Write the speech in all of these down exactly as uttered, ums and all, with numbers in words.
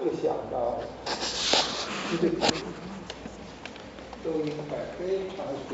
会想到这个都应该非常非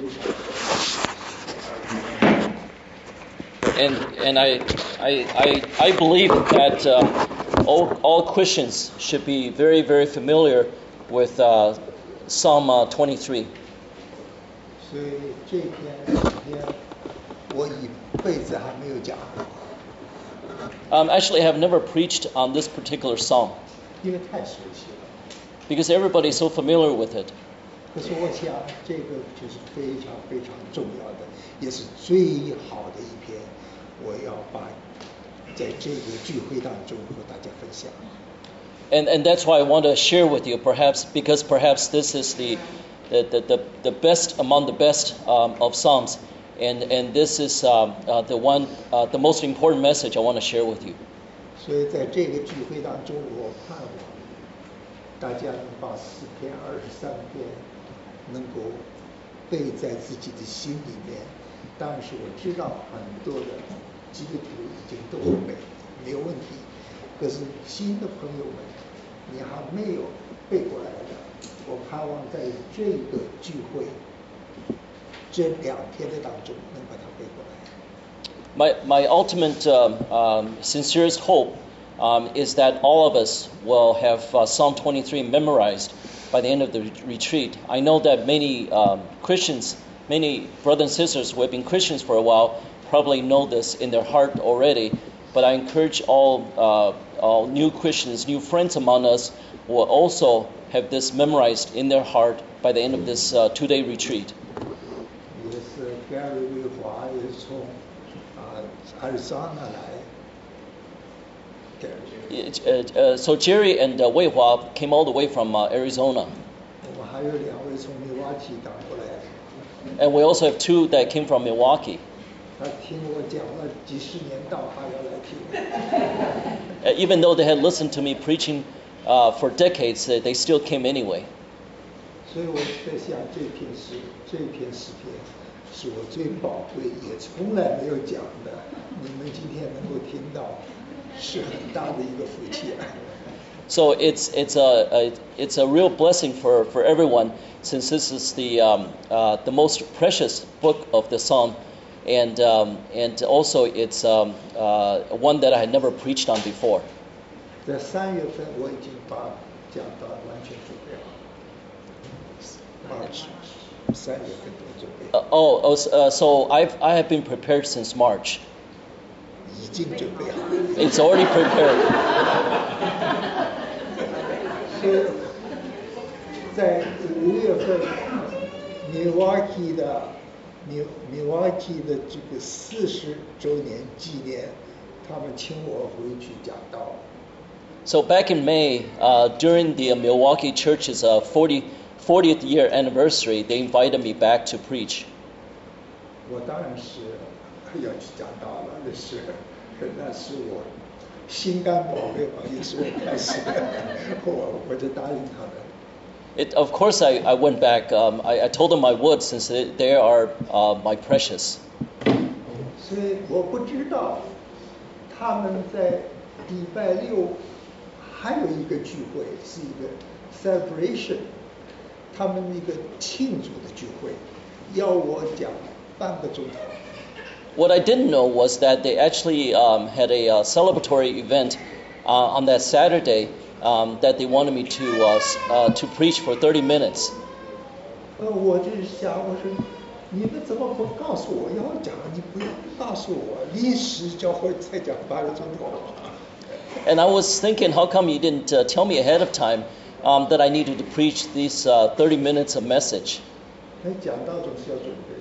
常。 And and I I I, I believe that uh, all all Christians should be very very familiar with uh, Psalm uh, twenty-three. 所以这篇诗篇我一辈子还没有讲过。 Um, actually, I have never preached on this particular psalm. 因为太熟悉了。 Because everybody is so familiar with it. 可是我想这个就是非常非常重要的，也是最好的一篇，我要把在这个聚会当中和大家分享。 And and that's why I want to share with you, perhaps because perhaps this is the the the the, the best among the best um, of psalms, and and this is um, uh, the one uh, the most important message I want to share with you. 所以在这个聚会当中，我盼望大家能把诗篇二十三篇能够背在自己的心里面。但是我知道很多的基督徒已经都会背，没有问题。可是新的朋友们，你还没有背过来的，我盼望在这个聚会这两天的当中能把它背过来。 My my ultimate um, um, sincerest hope um, is that all of us will have uh, Psalm twenty-three memorized by the end of the retreat. I know that many um, Christians, many brothers and sisters who have been Christians for a while probably know this in their heart already, but I encourage all, uh, all new Christians, new friends among us, will also have this memorized in their heart by the end of this uh, two-day retreat. 也是 Gary 卫华也是从啊阿里桑那来。 It, uh, uh, so Jerry and uh, Wei Hua came all the way from uh, Arizona. 我们还有两位从密瓦基赶过来。 And we also have two that came from Milwaukee. 他听我讲了几十年道，还要来听。 Uh, even though they had listened to me preaching uh, for decades, they, they still came anyway. 所以我在想，这篇诗，这篇诗篇是我最宝贵，也从来没有讲的。你们今天能够听到，是很大的一个福气。 So it's it's a, a it's a real blessing for, for everyone, since this is the um, uh, the most precious book of the Psalm, and um, and also it's um, uh, one that I had never preached on before. 在三月份我已经把讲到完全准备好，March 三月份都准备。 Uh, oh, oh uh, so I've I have been prepared since March. 已经准备好。 It's already prepared. 所以在五月份 Milwaukee 的 Milwaukee 的这个四十周年纪念，他们请我回去讲道。 So back in May, uh, during the uh, Milwaukee Church's uh, forty, fortieth year anniversary, they invited me back to preach. 我当然是要去讲道了，那是那是我心肝宝贝嘛，也是我开始我我就答应他们。 It, of course, I, I went back. Um, I, I told them I would, since they, they are uh, my precious. 所以我不知道他们在礼拜六还有一个聚会，是一个 celebration， 他们一个庆祝的聚会，要我讲半个钟头。 What I didn't know was that they actually um, had a uh, celebratory event uh, on that Saturday um, that they wanted me to uh, uh, to preach for thirty minutes. 呃，我就想，我说你们怎么不告诉我要讲？你不要告诉我，临时叫我再讲半个钟头。 And I was thinking, how come you didn't uh, tell me ahead of time um, that I needed to preach these uh, thirty minutes of message? 那讲道总是要准备。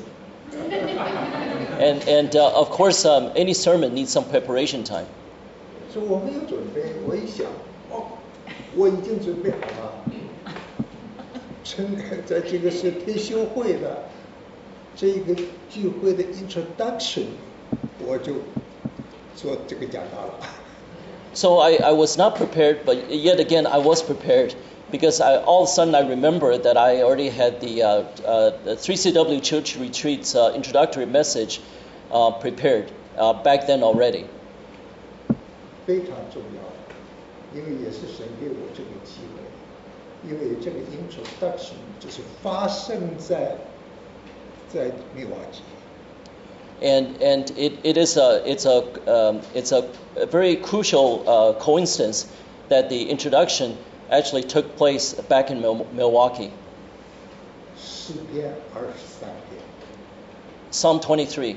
And and uh, of course, um, any sermon needs some preparation time. 所以我没有准备，我一想，哦，我已经准备好了。真的，在这个是退休会的这个聚会的 introduction， 我就做这个讲道了。 So I, I was not prepared, but yet again I was prepared, because I, all of a sudden I remember that I already had the, uh, uh, the three C W Church Retreat's uh, introductory message uh, prepared uh, back then already. 非常重要。 因为也是神给我这个机会，因为这个 introduction 就是发生在在密瓦基。 And and it, it is a it's a um, it's a, a very crucial uh, coincidence that the introduction actually took place back in Mil- Milwaukee. 诗篇二十三篇 Psalm twenty-three.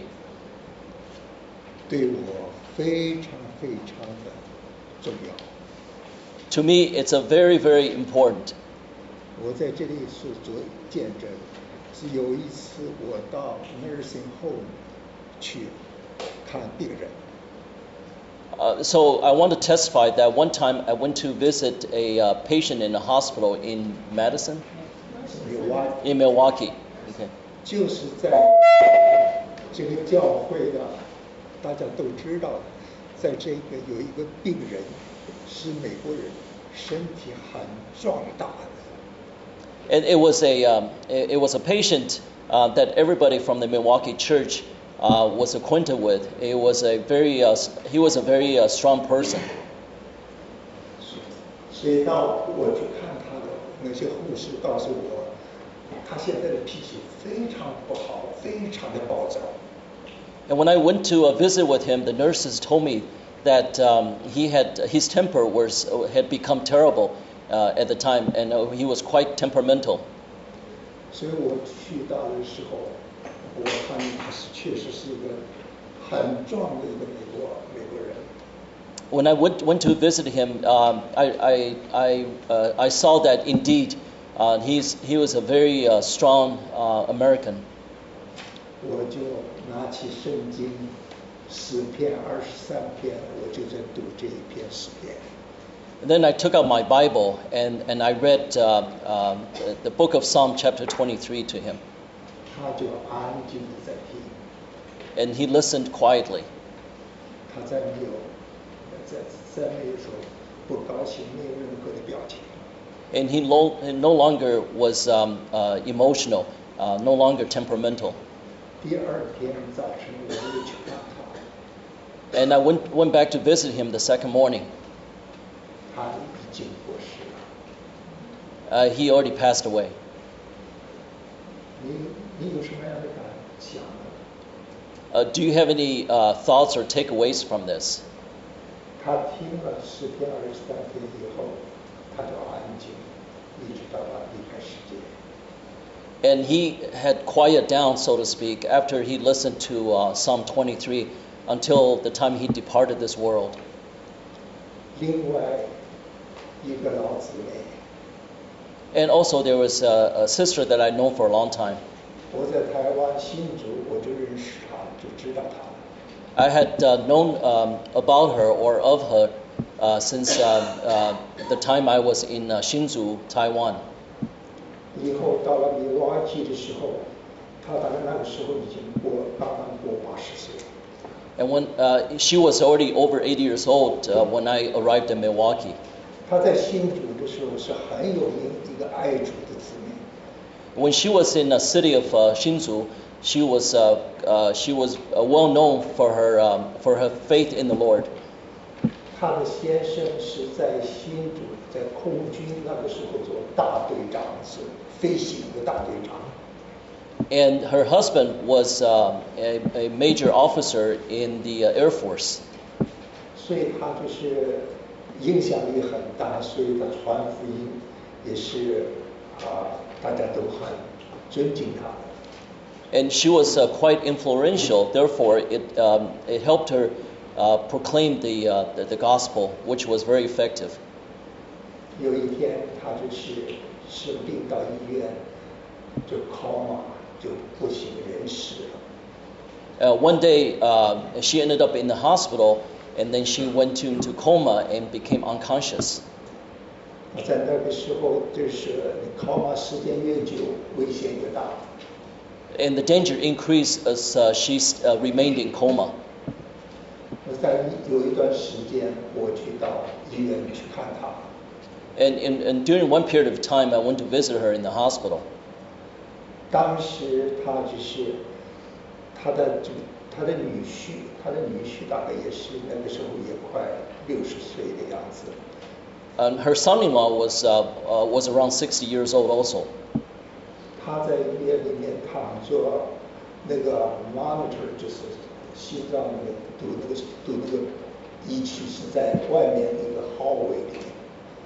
对我非常非常的重要。 To me, it's a very very important. 我在这里是做见证，是有一次我到 nursing home 去看病人。 Uh, so I want to testify that one time I went to visit a uh, patient in a hospital in Madison, 有挖 in Milwaukee. Okay. 就是在这个教会的，大家都知道的，在这个有一个病人是美国人，身体很壮大的。 And it was a um, it, it was a patient uh, that everybody from the Milwaukee church uh, was acquainted with. It was a very uh, he was a very uh, strong person. 所以到我去看他的那些护士告诉我，他现在的脾气非常不好，非常的暴躁。 And when I went to uh, visit with him, the nurses told me that um, he had his temper was had become terrible uh, at the time, and uh, he was quite temperamental. 所以我去到的时候，我看他是确实是一个很壮的一个美国美国人。 When I went went to visit him, um, I I I, uh, I saw that indeed uh, he's he was a very uh, strong uh, American. 我就拿起圣经诗篇二十三篇，我就在读这一篇诗篇。 And then I took out my Bible and, and I read uh, um, the book of Psalm chapter twenty-three to him. 他就安静的在听， And he listened quietly. 他再没有再再没有说不高兴，没有任何的表情。 And he lo- no longer was um, uh, emotional, uh, no longer temperamental. 第二天早晨我又去看他， And I went, went back to visit him the second morning. 他已经过世了。 Uh, he already passed away. 你你有什么样的感想呢？ Uh, do you have any uh, thoughts or takeaways from this? 他听了诗篇二十三篇以后，他就安静，一直到他离开世界。 And he had quieted down, so to speak, after he listened to uh, Psalm twenty-three until the time he departed this world. 另外一个老姊妹， And also there was a, a sister that I'd known for a long time. 我在台湾新竹我就认识她，就知道她。 I had uh, known um, about her or of her uh, since uh, uh, the time I was in uh, Hsinchu, Taiwan. 以后到了米瓦基的时候，她大概那个时候已经过刚刚过八十岁。 And when uh, she was already over eighty years old uh, when I arrived in Milwaukee. 她在新竹的时候是很有名一个爱主的姊妹。 When she was in the city of uh, Hsinchu, she was uh, uh, she was uh, well known for her um, for her faith in the Lord. 她的先生是在新竹，在空军那个时候做大队长，是飞行的大队长。 And her husband was uh, a, a major officer in the uh, Air Force. 所以他就是影响力很大，所以他传福音也是啊，大家都很尊敬他。 And she was uh, quite influential. Therefore, it um, it helped her uh, proclaim the, uh, the the gospel, which was very effective. 有一天，他就是生病到医院，就 coma 就不省人事了。 Uh, one day, uh, she ended up in the hospital, and then she went to, into coma and became unconscious. 在那个时候，就是你 coma 时间越久，危险越大。 And the danger increased as uh, she uh, remained in coma. 我在有一段时间，我去到医院去看他。 And, and, and during one period of time, I went to visit her in the hospital. 当时他就是他的他的女婿，他的女婿大概也是那个时候也快六十岁的样子。 And her son-in-law was uh, uh, was around sixty years old also. 他在医院里面躺着，那个 monitor 就是心脏那个读那个读那个仪器是在外面那个 hallway 里面。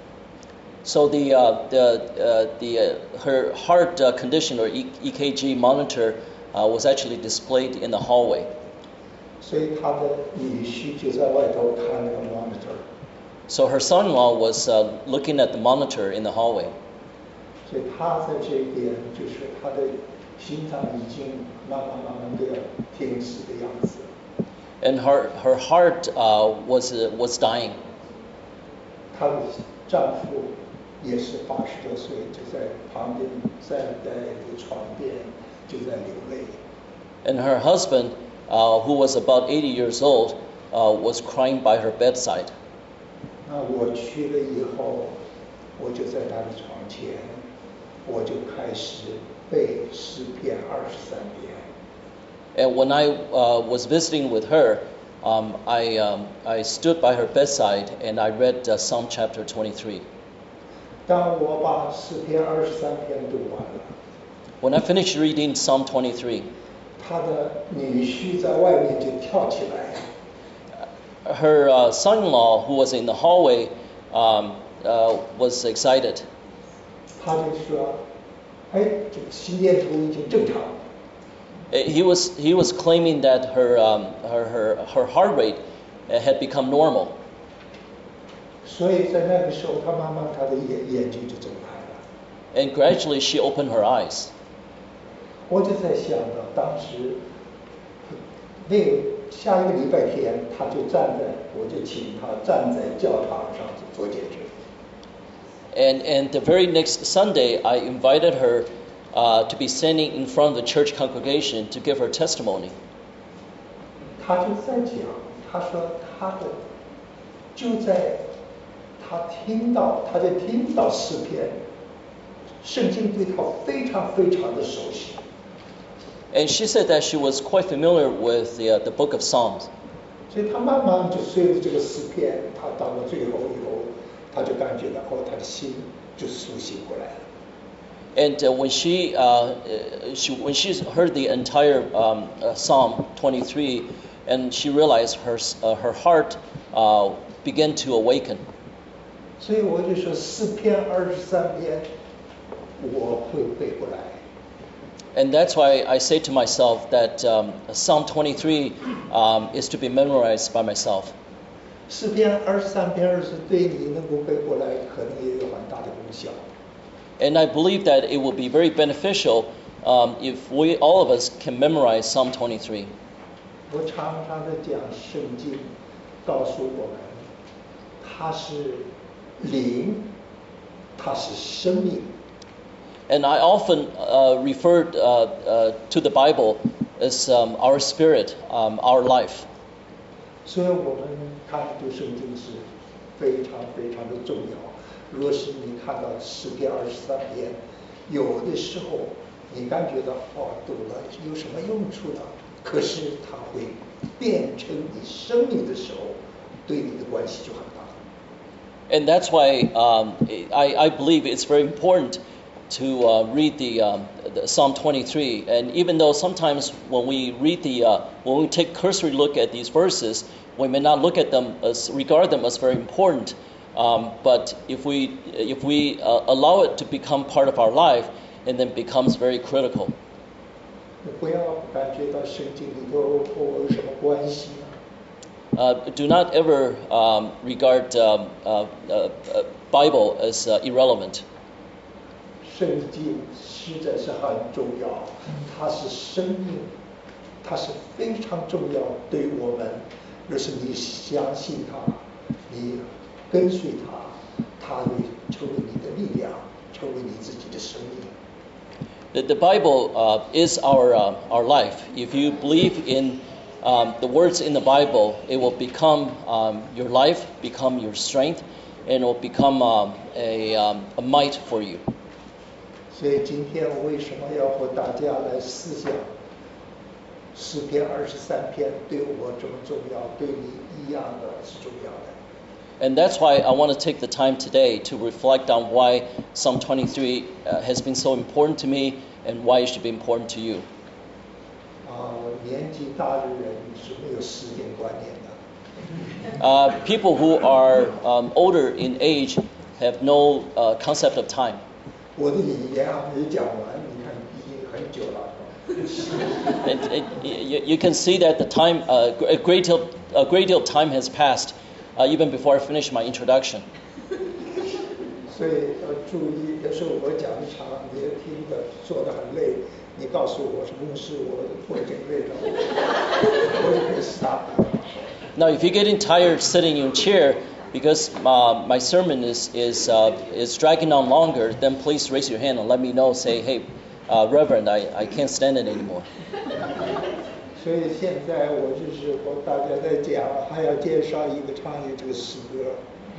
So the uh, the uh, the uh, her heart uh, condition or E K G monitor uh, was actually displayed in the hallway. 所以他的女婿就在外头看那个 monitor。 So her son-in-law was uh, looking at the monitor in the hallway. 所以他在这一边，就是他的心脏已经慢慢慢慢的要停止的样子。 And her her heart uh, was uh, was dying. 她的丈夫也是八十多岁，就在旁边站在床边就在流泪。 And her husband, uh, who was about eighty years old, uh, was crying by her bedside. 那我去了以后，我就在他的床前，我就开始背诗篇二十三篇。 And when I uh, was visiting with her, um, I um, I stood by her bedside and I read uh, Psalm chapter twenty-three. 当我把诗篇二十三篇读完了， When I finished reading Psalm twenty-three, 他的女婿在外面就跳起来。 her uh, son-in-law, who was in the hallway, um, uh, was excited. 他就说：“哎，这个心电图已经正常了。” He was he was claiming that her um, her, her her heart rate had become normal. 所以在那个时候，他慢慢他的眼眼睛就睁开了。 And gradually she opened her eyes. 我就在想到，当时那个下一个礼拜天，他就站在，我就请他站在教堂上做见证。 And and the very next Sunday, I invited her uh, to be standing in front of the church congregation to give her testimony. 他就在讲，他说他的就在他听到，他在听到诗篇，圣经对他非常非常的熟悉。 And she said that she was quite familiar with the uh, the book of Psalms. 所以他慢慢就随着这个诗篇，他到了最后以后，他就感觉到哦，他的心就苏醒过来了。 And uh, when she uh, she when she heard the entire um, uh, Psalm twenty-three, and she realized her uh, her heart uh, began to awaken. 所以我就说诗篇二十三篇我会背过来。 And that's why I say to myself that um, Psalm twenty-three um, is to be memorized by myself. 诗篇二十三篇二十对你能够背过来，可能也有很大的功效。 And I believe that it will be very beneficial um, if we all of us can memorize Psalm twenty-three. 我常常的讲，圣经告诉我们，它是灵，它是生命。 And I often uh, refer uh, uh, to the Bible as um, our spirit, um, our life. 所以我们看读圣经是非常非常的重要。若是你看到诗篇二十三篇，有的时候你感觉到哦，读了有什么用处呢？可是它会变成你生命的时候，对你的关系就很大。 And that's why um, I, I believe it's very important to uh, read the, um, the Psalm twenty-three. And even though sometimes when we read the, uh, when we take cursory look at these verses, we may not look at them as regard them as very important. Um, but if we if we uh, allow it to become part of our life, and then becomes very critical. 不要感觉到圣经里头和我有什么关系呢？ Uh, do not ever um, regard um, uh, uh, uh, Bible as uh, irrelevant. 圣经实在是很重要，它是生命，它是非常重要对我们。若是你相信它，你跟随它，它会成为你的力量，成为你自己的生命。 The, the Bible uh, is our uh, our life. If you believe in um, the words in the Bible, it will become um, your life, become your strength, and it will become um, a um, a might for you. 所以今天我为什么要和大家来思想诗篇二十三篇对我这么重要，对你一样的是重要的。 And that's why I want to take the time today to reflect on why Psalm twenty-three uh, has been so important to me and why it should be important to you. 啊、年纪大的人是没有时间观念的。 Uh, people who are um, older in age have no uh, concept of time. 我的引言还没讲完，你看已经很久了。 It, it, you, you can see that the time, uh, a great deal, a great deal of time has passed, uh, even before I finish my introduction. 所以要注意，有时候我讲一场，你听的说的很累，你告诉我是牧师，我我已经累了，我就可以 stop。 Now, if you're getting tired sitting in your chair because uh, my sermon is is uh, is dragging on longer, then please raise your hand and let me know. Say, hey, uh, Reverend, I, I can't stand it anymore. 所以现在我就是和大家在讲，还要介绍一个唱一这个诗歌。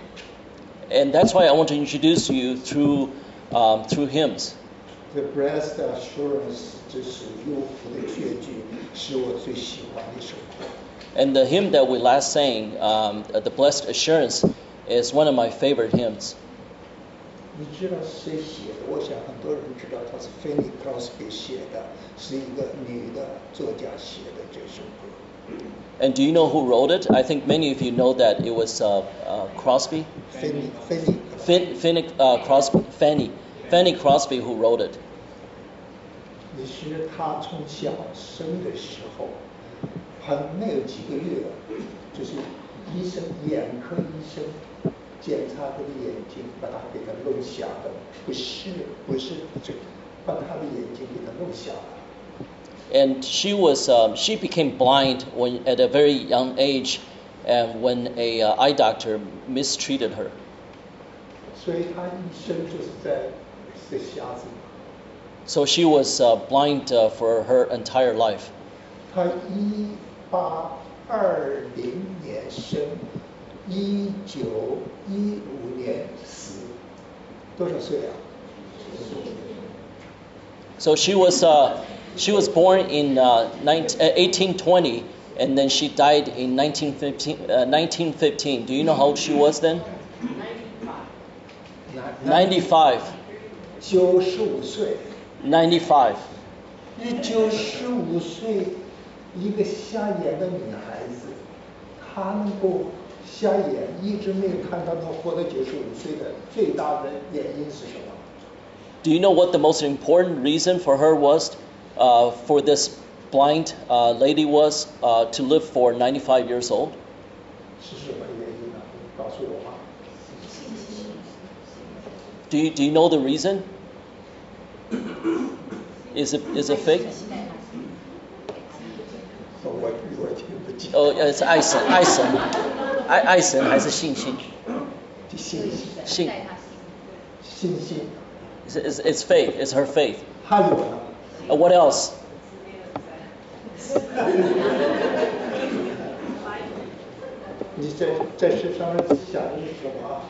And that's why I want to introduce you through um, through hymns. The Blessed Assurance 这是忧福的绝句，是我最喜欢的一首歌。 And the hymn that we last sang, um, the Blessed Assurance, is one of my favorite hymns. 你知道谁写的？我想很多人知道，他是 Fanny Crosby 写的，是一个女的作家写的这首歌。 And do you know who wrote it? I think many of you know that it was uh, uh, Crosby, Fanny Fanny Fin, Fanny uh, Crosby, Fanny, Fanny Crosby who wrote it. 你是他从小生的时候，还没有几个月，就是医生眼科医生检查他的眼睛，把他给他弄瞎的，不是不是这，把他的眼睛给他弄瞎了。 And she was um, she became blind when at a very young age, and when a uh, eye doctor mistreated her. 所以他一生就是在是瞎子。 So she was uh, blind uh, for her entire life. 他一八二零年生，一九一五年死，多少岁啊？ So she was uh, she was born in uh, eighteen twenty, and then she died in nineteen fifteen. Uh, nineteen fifteen. Do you know how old she was then? ninety-five. 九十五岁。 ninety-five. 一九十五岁，一个瞎眼的女孩子，她能够瞎眼，一直没有看到能活到九十五岁的最大的原因是什么？ Do you know what the most important reason for her was, uh, for this blind uh, lady was uh, to live for ninety-five years old? 是什么原因呢？你告诉我吧。 Do you, do you know the reason? Is it is it fake? 我我听不清。 Oh, it's 爱神，爱神，爱爱神还是信心？ 信信。 信心。 It's, it's, it's faith. It's her faith. 还有呢？ Uh, what else? 你在在世上想的是什么？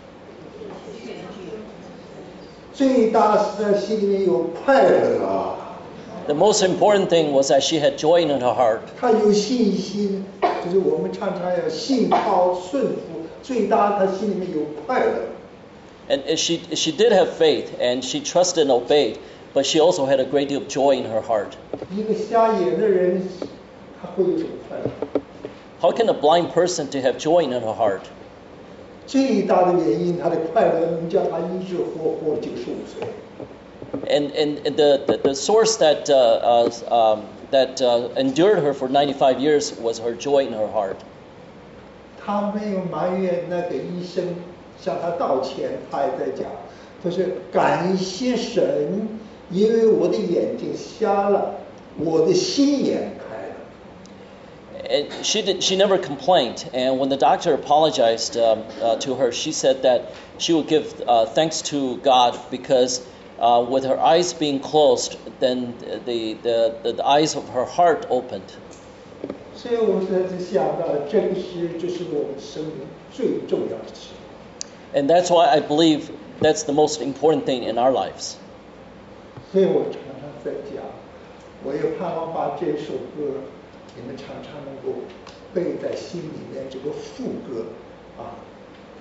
最大是在心里面有快乐啊。 The most important thing was that she had joy in her heart. 她有信心，就是我们常常要信靠顺服。最大，她心里面有快乐。 And she she did have faith, and she trusted and obeyed, but she also had a great deal of joy in her heart. 一个瞎眼的人，他会有什么快乐？ How can a blind person to have joy in her heart? 最大的原因，他的快乐能叫他一直活活九十五岁。 And and the the, the source that uh, uh, um, that uh, endured her for ninety-five years was her joy in her heart. 他没有埋怨那个医生向他道歉，他也在讲，他说感谢神，因为我的眼睛瞎了，我的心眼开了。 And she did, she never complained. And when the doctor apologized um, uh, to her, she said that she would give uh, thanks to God because uh, with her eyes being closed, then the, the, the, the eyes of her heart opened. 所以我在这想到，这个是就是我们生命最重要的事。 And that's why I believe that's the most important thing in our lives. 所以我常常在讲，我也盼望把这首歌。 你们常常能够背在心里面，这个副歌啊，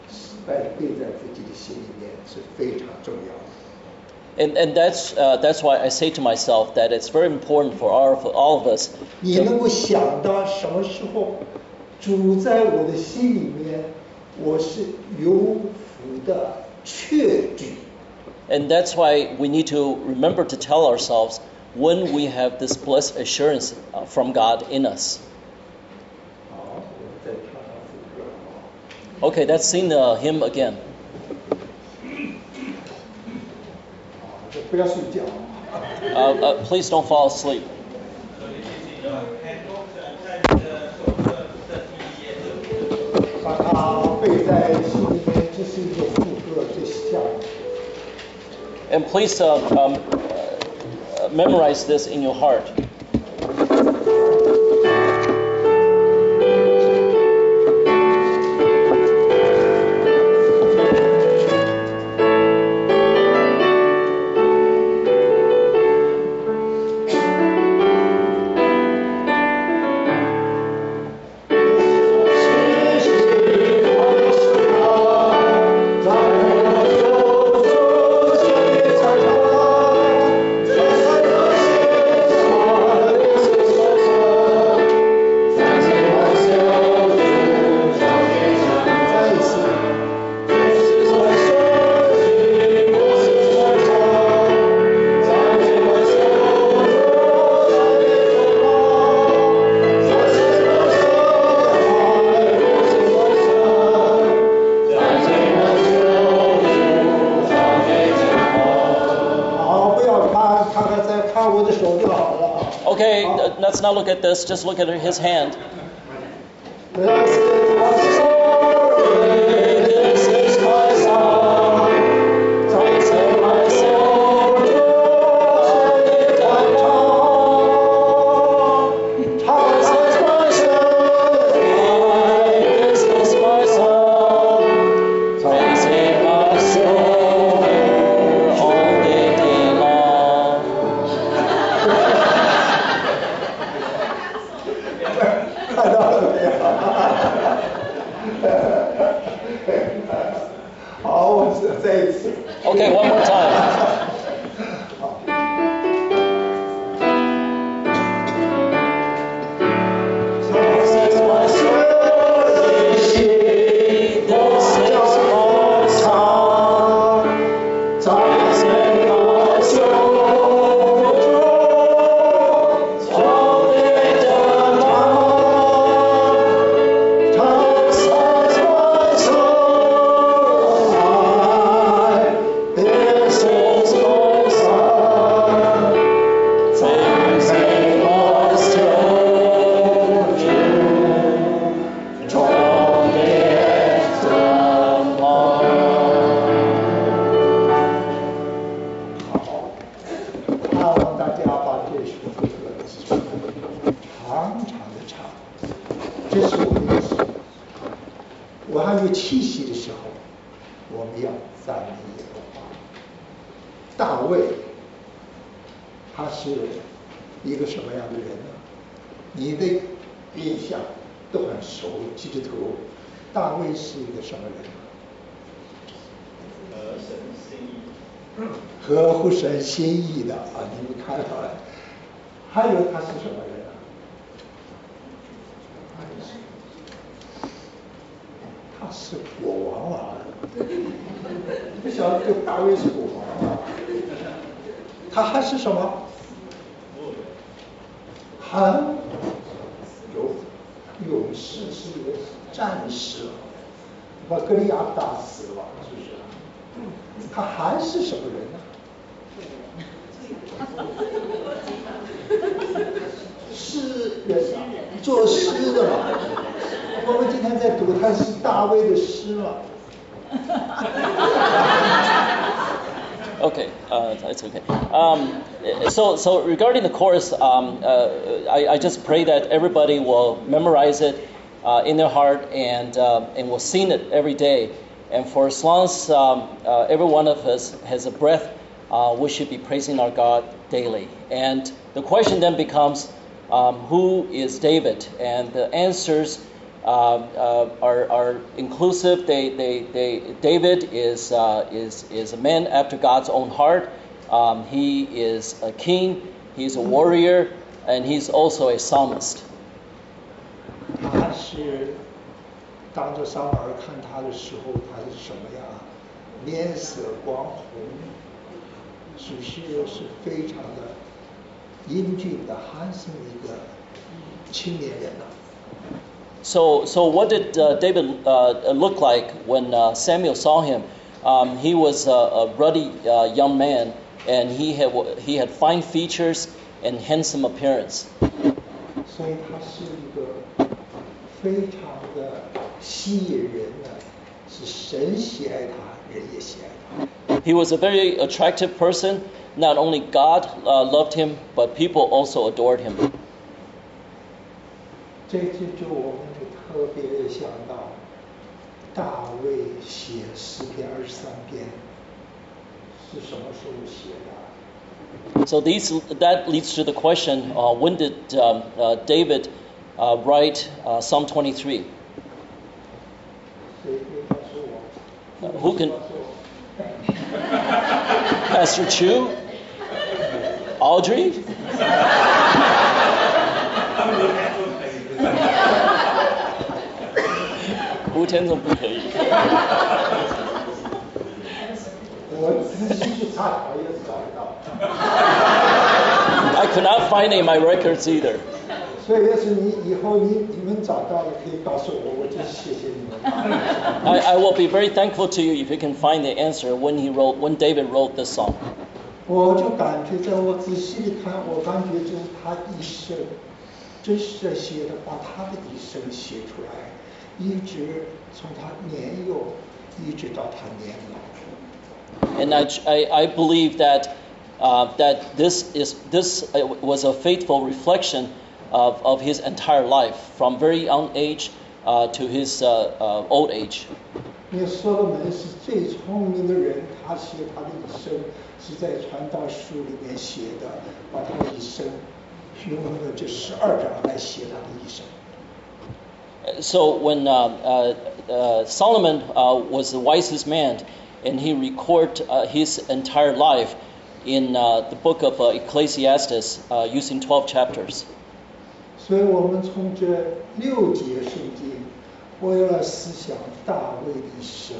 背背在自己的心里面是非常重要的。 And, and that's, uh, that's why I say to myself that it's very important for all, for all of us. 你能够想到什么时候主在我的心里面，我是有福的确据。 And that's why we need to remember to tell ourselves when we have this blessed assurance uh, from God in us. 好，我们再唱唱副歌。 Okay, let's sing the hymn again. 不要睡觉。 Uh, uh, please don't fall asleep. 把它背在心里面，这是一种副歌，这像。 And please uh, um, uh, memorize this in your heart. Okay, uh, let's not look at this, just look at his hand. Okay, one more time.神心意的啊，你们看到了。还有他是什么人啊？他是国王啊！不晓得这大卫是国王啊？他还是什么？还有勇士，是一个战士，把歌利亚打死了，是不是？他还是什么人呢？诗人啊，作诗的嘛。我们今天在读，他是大卫的诗嘛。 Okay, uh, it's okay. Um, so, so regarding the chorus, um, uh, I, I just pray that everybody will memorize it uh, in their heart and uh, and will sing it every day. And for as long as um, uh, every one of us has a breath, uh, we should be praising our God daily. And the question then becomes, um, who is David? And the answers um, uh, are, are inclusive. They, they, they, David is, uh, is, is a man after God's own heart. Um, he is a king, he's a warrior, and he's also a psalmist. 他是当着撒母耳看他的时候，他是什么样？脸色光红，是不是是非常的英俊的、handsome 的一个青年人呢？ So, so what did uh, David uh, look like when uh, Samuel saw him? Um, he was a, a ruddy uh, young man, and he had he had fine features and handsome appearance. 所以他是一个非常的吸引人的，是神喜爱他，人也喜爱他。 He was a very attractive person. Not only God uh, loved him, but people also adored him. 这就就我们就特别想到大卫写诗篇二十三篇是什么时候写的？ So these that leads to the question: uh, when did um, uh, David uh, write uh, Psalm twenty-three? 谁可以告诉我？ Uh, who can? 告诉我 Pastor Chu? Audrey? 胡天总不可以。 我仔细去查查也找不到。 I could not find it in my records either. 所以要是你以后你你们找到了，可以告诉我，我真谢谢你们。 I, I will be very thankful to you if you can find the answer when he wrote, when David wrote this song. 我就感觉，在我仔细的看，我感觉就是他一生，真是在写的，把他的一生写出来，一直从他年幼，一直到他年老。 And I, I, I believe that uh, that this is this was a faithful reflection of, of his entire life, from very young age uh, to his uh, uh, old age. 因为所罗门是最聪明的人，他写他的一生是在传道书里面写的，把他的一生用了这十二章来写他的一生。 So when uh, uh, uh, Solomon uh, was the wisest man, and he recorded uh, his entire life in uh, the book of uh, Ecclesiastes uh, using twelve chapters. 所以我们从这六节圣经，我要来思想大卫的一生。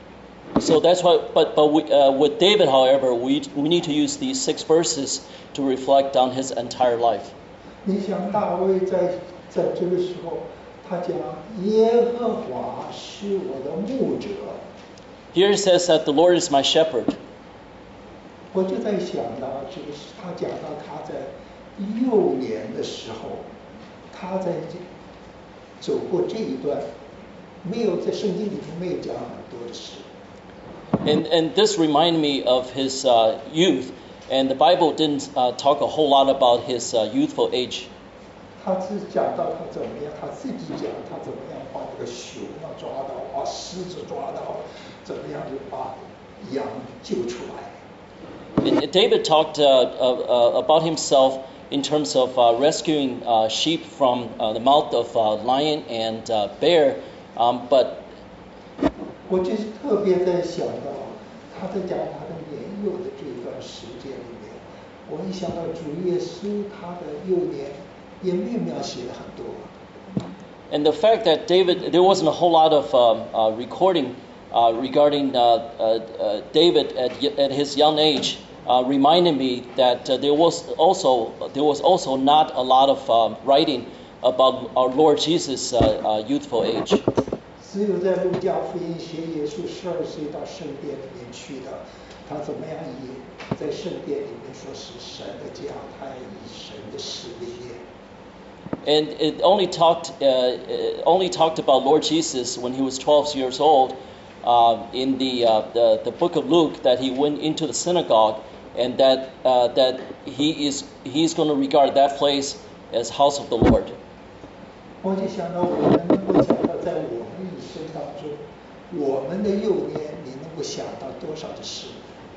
So that's why, but but we, uh, with David, however, we we need to use these six verses to reflect on his entire life. 你想大卫在在这个时候，他讲耶和华是我的牧者， Here it says that the Lord is my shepherd. 我就在想到这个是他讲到他在幼年的时候，他在这走过这一段，没有在圣经里面没有讲很多的事。 And and this reminded me of his uh, youth, and the Bible didn't uh, talk a whole lot about his uh, youthful age. 他只讲到他怎么样，他自己讲他怎么样把这个熊啊抓到，把狮子抓到，怎么样就把羊救出来。 And David talked uh, uh, about himself in terms of uh, rescuing uh, sheep from uh, the mouth of uh, lion and uh, bear, um, but 我就是特别在想到他在讲他的年幼的这一段时间里面，我一想到主耶稣他的幼年也没有描写了很多。 and the fact that David, there wasn't a whole lot of um, uh, recording uh, regarding uh, uh, uh, David at, at his young age uh, reminded me that uh, there was also there was also not a lot of um, writing about our Lord Jesus' uh, uh, youthful age. 只有在路加福音写耶稣十二岁到圣殿里面去的，他怎么样以在圣殿里面说是神的家，他以神的使为念。 And it only talked uh, it only talked about Lord Jesus when he was twelve years old uh, in the, uh, the the book of Luke, that he went into the synagogue, and that uh, that he is he's going to regard that place as house of the Lord. 我就想到我们能够讲到在我们一生当中，我们的幼年，你能够想到多少的事？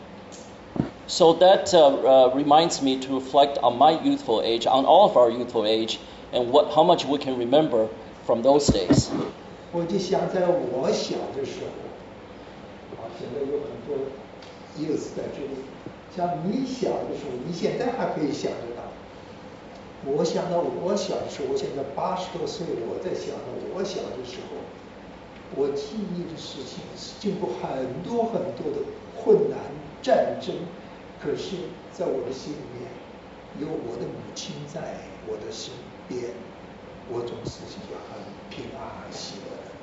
So that uh, uh, reminds me to reflect on my youthful age, on all of our youthful age, and what how much we can remember from those days. 我就想在我小的时候，啊，现在有很多意思在这里。像你小的时候，你现在还可以想得到。我想到我小的时候，我现在八十多岁了，我在想到我小的时候，我记忆的事情是经过很多很多的困难战争，可是在我的心里面有我的母亲在我的身边，我总是觉得很平安和喜乐的。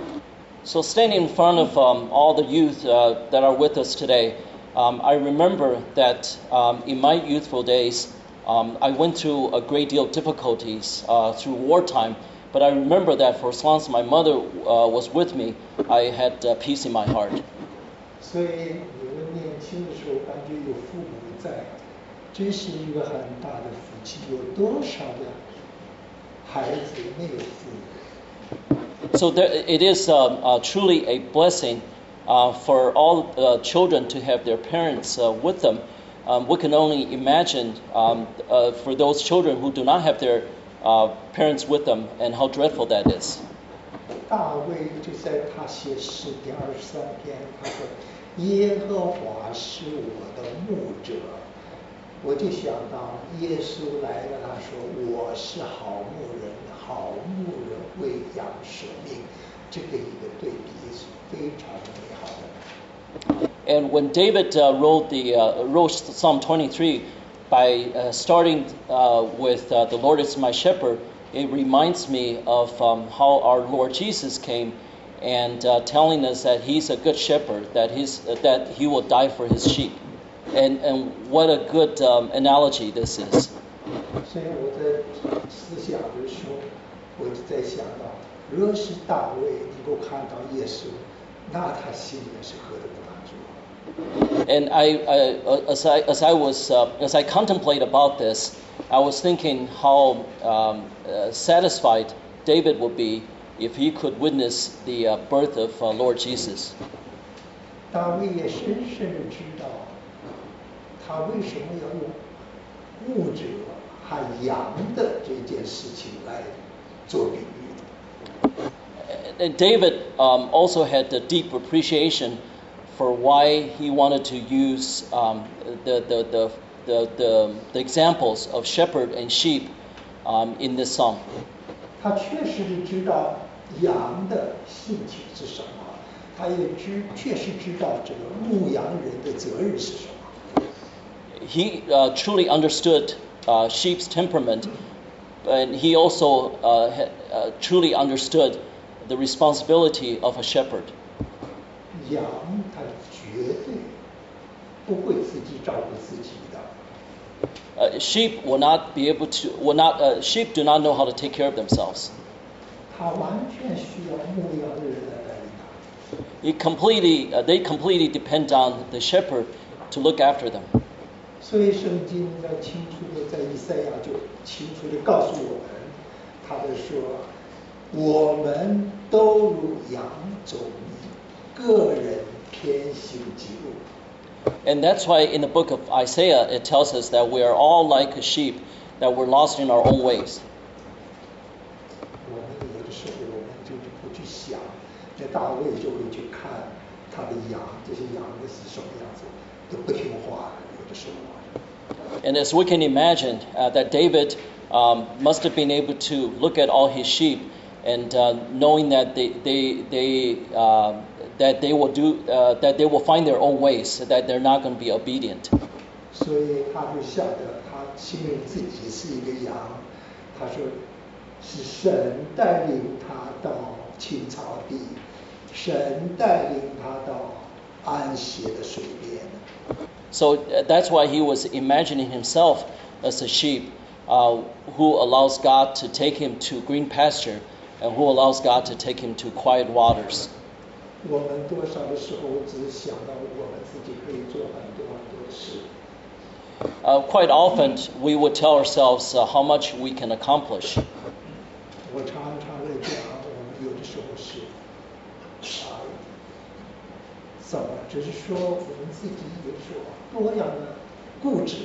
So standing in front of um, all the youth uh, that are with us today, um, I remember that um, in my youthful days, um, I went through a great deal of difficulties uh, through wartime, but I remember that for as long as my mother uh, was with me, I had uh, peace in my heart. 所以你们年轻的时候感觉有父母在，这是一个很大的福气。有多少的孩子没有父母？ So there, it is uh, uh, truly a blessing uh, for all uh, children to have their parents uh, with them. Um, we can only imagine um, uh, for those children who do not have their uh, parents with them and how dreadful that is. 大卫就在他写诗第二十三篇，他说：“耶和华是我的牧者。”我就想到耶稣来了，他说：“我是好牧人，好牧人为羊舍命。”这个一个对比是非常美好的。 And when David uh, wrote the uh, wrote Psalm twenty-three by uh, starting uh, with uh, "The Lord is my shepherd," it reminds me of um, how our Lord Jesus came and uh, telling us that He's a good shepherd, that He's uh, that He will die for His sheep, and and what a good um, analogy this is. 所以我在思想的时候，我就在想到，若是大卫能够看到耶稣，那他心里是何等的满足。 And I, I, as I, as I was, uh, as I contemplate about this, I was thinking how um, uh, satisfied David would be if he could witness the uh, birth of uh, Lord Jesus. 大卫也深深的知道，他为什么要用牧者和羊的这件事情来做比喻。 And David um, also had a deep appreciation for why he wanted to use um, the, the, the, the, the, the examples of shepherd and sheep um, in this psalm. 他确实是知道羊的性情是什么，他也知确实知道这个牧羊人的责任是什么。 He uh, truly understood uh, sheep's temperament, and he also uh, ha, uh, truly understood the responsibility of a shepherd. 羊它绝对不会自己照顾自己的。 Uh, sheep will not be able to. Will not. Uh, sheep do not know how to take care of themselves. 它完全需要牧羊的人来带领它。 He completely. Uh, they completely depend on the shepherd to look after them. 所以圣经要清楚的在以赛亚就清楚的告诉我们，他的说，我们都如羊走迷，个人偏行己路。 And that's why in the book of Isaiah it tells us that we are all like a sheep, that we're lost in our own ways. 我们有的时候我们就是不去想，这大卫就会去看他的羊，这些羊的是什么样子，都不听话，有的时候。 And as we can imagine, uh, that David um, must have been able to look at all his sheep, and uh, knowing that they they they uh, that they will do uh, that they will find their own ways, that they're not going to be obedient. 所以他就晓得，他形容自己是一个羊，他说是神带领他到青草地，神带领他到安歇的水边。 So uh, that's why he was imagining himself as a sheep uh, who allows God to take him to green pasture, and who allows God to take him to quiet waters. 我们多少的时候只想到我们自己可以做很多很多的事。 Uh, quite often, we would tell ourselves uh, how much we can accomplish. 我常常在讲，我们有的时候是啊，怎么？只是说我们自己有时候多样的固执。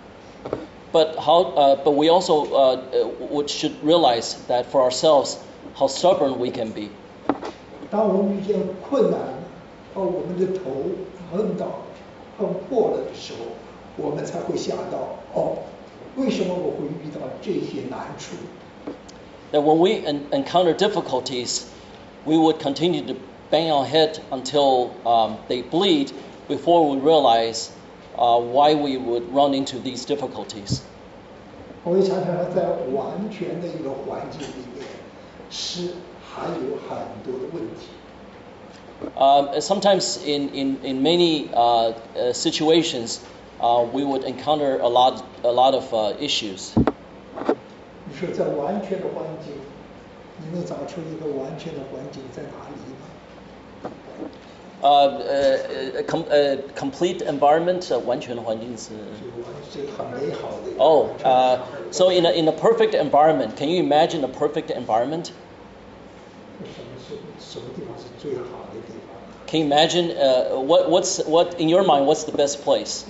But how? Uh, but we also uh, uh, would, should realize that for ourselves, how stubborn we can be. 当我们遇见困难，而我们的头碰到碰破了的时候，我们才会想到，哦，为什么我会遇到这些难处？ That when we en- encounter difficulties, we would continue to bang our head until um, they bleed before we realize uh, why we would run into these difficulties. 我会常常在完全的一个环境里面，是还有很多的问题。 Um, sometimes in, in, in many uh, uh, situations, uh, we would encounter a lot, a lot of uh, issues. 你说在完全的环境，你能找出一个完全的环境在哪里吗？ Uh, uh, a, com- a complete environment, uh, 完全的环境是。 是很美好的。 Oh, uh, so in a, in a perfect environment, can you imagine a perfect environment? 什么是什么地方是最好的地方？ Can you imagine uh, what, what's, what, in your mind, what's the best place?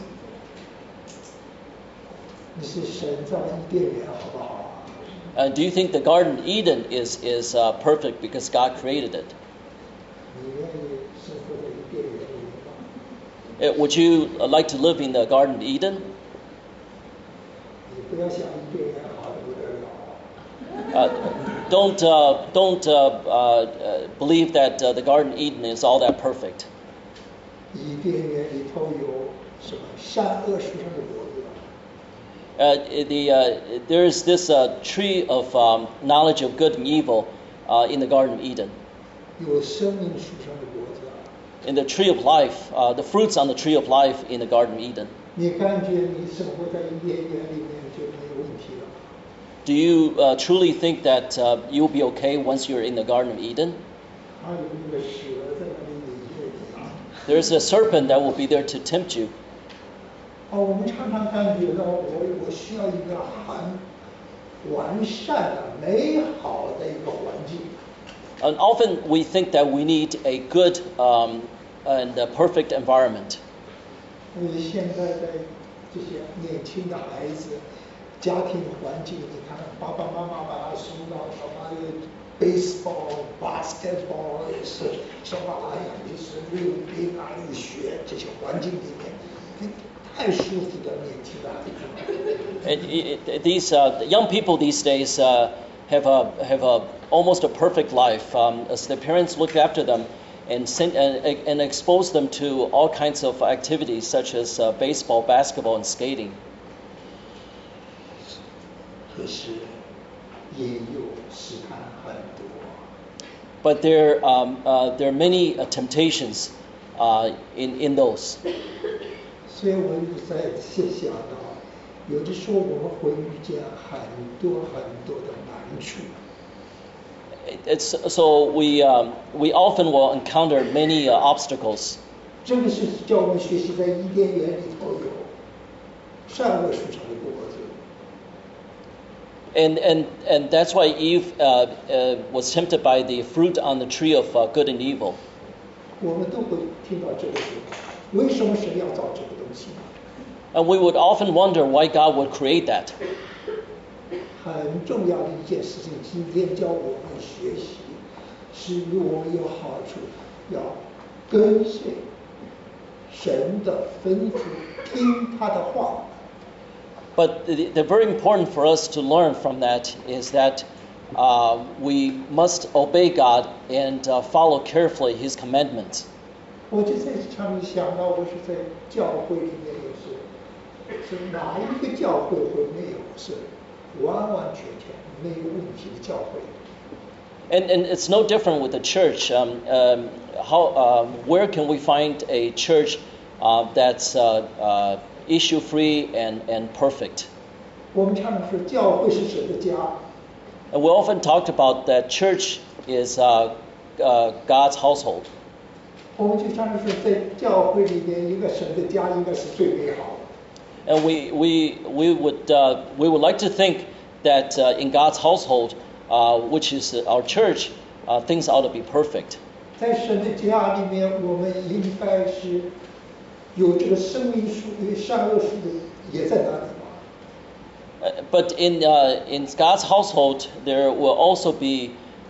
你是神造伊甸园好不好？ Uh, do you think the Garden of Eden is, is uh, perfect because God created it? 你愿意生活在伊甸园里面吗？ Uh, would you uh, like to live in the Garden of Eden? 你不要想伊甸园好的不得了。 Uh, don't uh, don't uh, uh, uh, believe that uh, the Garden of Eden is all that perfect. 伊甸园里头有什么善恶树上的果子？ Uh, the, uh, there's this uh, tree of um, knowledge of good and evil uh, in the Garden of Eden. 有生命树上的果子。 In the tree of life, uh, the fruits on the tree of life in the Garden of Eden. 你感觉你生活在伊甸园里面就没有问题了？ Do you uh, truly think that uh, you'll be okay once you're in the Garden of Eden? 还有一个蛇在那里引诱你。 There's a serpent that will be there to tempt you. 哦，我们常常感觉到我我需要一个很完善的、美好的一个环境。 And often we think that we need a good um, and a perfect environment. 因为现在的这些年轻的孩子，家庭环境，你看爸爸妈妈把他送到什么 baseball、basketball 是什么哎呀，就是溜冰啊、溜雪这些环境里面，太舒服的年轻的孩子。 It, it, these uh, young people these days uh, have a have a almost a perfect life um, as their parents look after them and, send, and and expose them to all kinds of activities such as uh, baseball, basketball, and skating. 可是也有试探很多。 But there um, uh, there are many uh, temptations uh, in in those. 所以我一直在想到，有的时候我们会遇见很多很多的难处。 It's so we um, we often will encounter many uh, obstacles. 这个是叫我们学习在伊甸园里头有善恶树上的果子。 And and and that's why Eve uh, uh, was tempted by the fruit on the tree of uh, good and evil. 我们都会听到这个事，为什么神要造这个东西呢？ And we would often wonder why God would create that. 很重要的一件事情，今天教我们学习，是与我们有好处，要跟随神的吩咐，听他的话。 But the, the very important for us to learn from that is that uh, we must obey God and uh, follow carefully His commandments. 我就在常想到，我是在教会里面有时，是哪一个教会会没有是完完全全没有问题的教会？ And and it's no different with the church. Um, um, how um, where can we find a church uh, that's uh, uh, issue free and, and perfect? 我们常常说教会是神的家， And we often talked about that church is uh, uh, God's household. 我们就常常说在教会里面，一个神的家应该是最美好的。 And we we we would uh, we would like to think that uh, in God's household, uh, which is our church, uh, things ought to be perfect. 在神的家里面，我们应该是有这个生命树、善恶树的也在那里嘛。 Uh, but in uh, in God's household, there will also be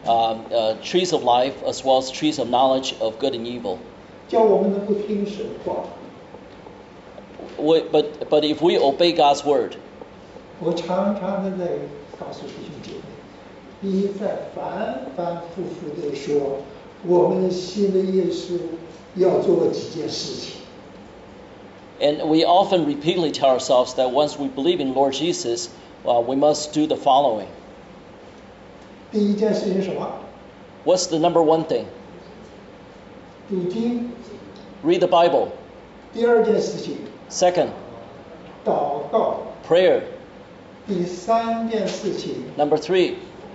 um, uh, trees of life as well as trees of knowledge of good and evil. 叫我们能够听神话。 We, but, but if we obey God's word, 我常常的在告诉弟兄姐妹，你在反反复复的说，我们信了耶稣要做几件事情。 and we often repeatedly tell ourselves that once we believe in Lord Jesus, uh, we must do the following. 第一件事情是什么？ What's the number one thing? 读经。 Read the Bible. 第二件事情， Second, 祷告。 prayer. 第三件事情， Number three,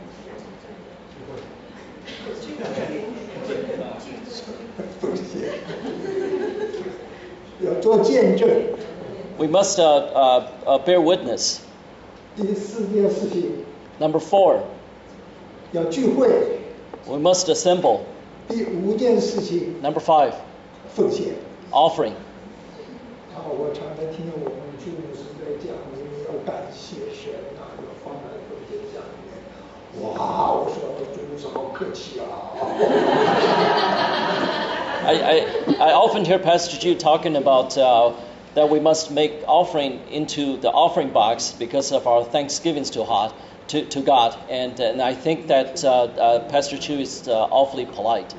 奉献，要做见证。 we must uh, uh, uh, bear witness. 第四件事情， Number four, 要聚会。 we must assemble. 第五件事情， Number five, 奉献。 offering. 啊，我常常听我们朱牧师在讲，你们要感谢神啊，要放在奉献箱里面。哇，我说朱牧师好客气啊。 I, I, I often hear Pastor Jude talking about uh, that we must make offering into the offering box because of our thanksgivings to God, to, to God. And, and I think that uh, uh, Pastor Jude is uh, awfully polite.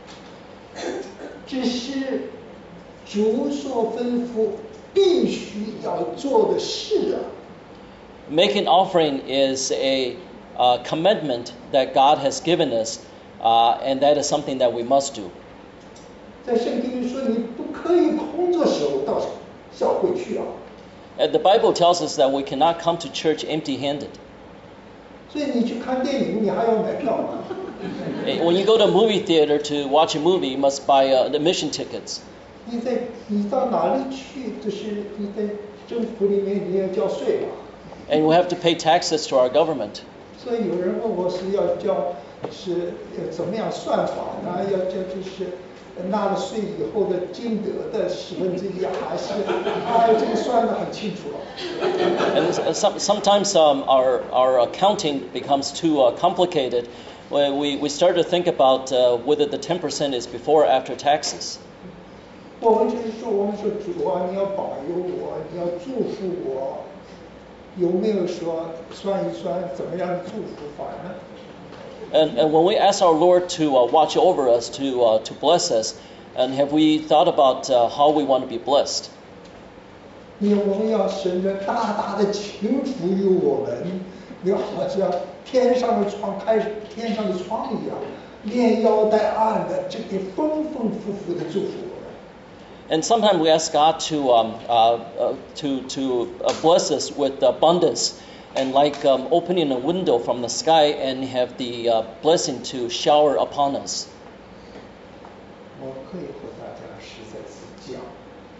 这是主所吩咐必须要做的事啊。 Making offering is a uh, commitment that God has given us, uh, and that is something that we must do. 在圣经里说，你不可以空着手到教会去啊。 And the Bible tells us that we cannot come to church empty-handed. 所以你去看电影，你还要买票吗？ When you go to a movie theater to watch a movie, you must buy uh, admission tickets. 你在你到哪里去？就是你在政府里面你要交税吧。 And we have to pay taxes to our government. 所以有人问我是要交是要怎么样算法呢？要交就是纳了税以后的金得的十分之一，还是啊这个算得很清楚了。 And some, sometimes um, our, our accounting becomes too uh, complicated. When we, we start to think about uh, whether the ten percent is before or after taxes. 我们就是说，我们说主啊，你要保佑我，你要祝福我，有没有说算一算怎么样祝福法呢？ And, and when we ask our Lord to uh, watch over us, to, uh, to bless us, and have we thought about uh, how we want to be blessed? 因为我们要神的大大的轻抚于我们，就好像天上的窗开天上的窗一样，连腰带按的，这个丰丰富富的祝福我们。 And sometimes we ask God to, um, uh, uh, to, to uh, bless us with abundance, and like um, opening a window from the sky and have the uh, blessing to shower upon us. 我可以和大家实在是讲，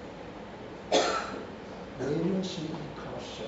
唯有是依靠神，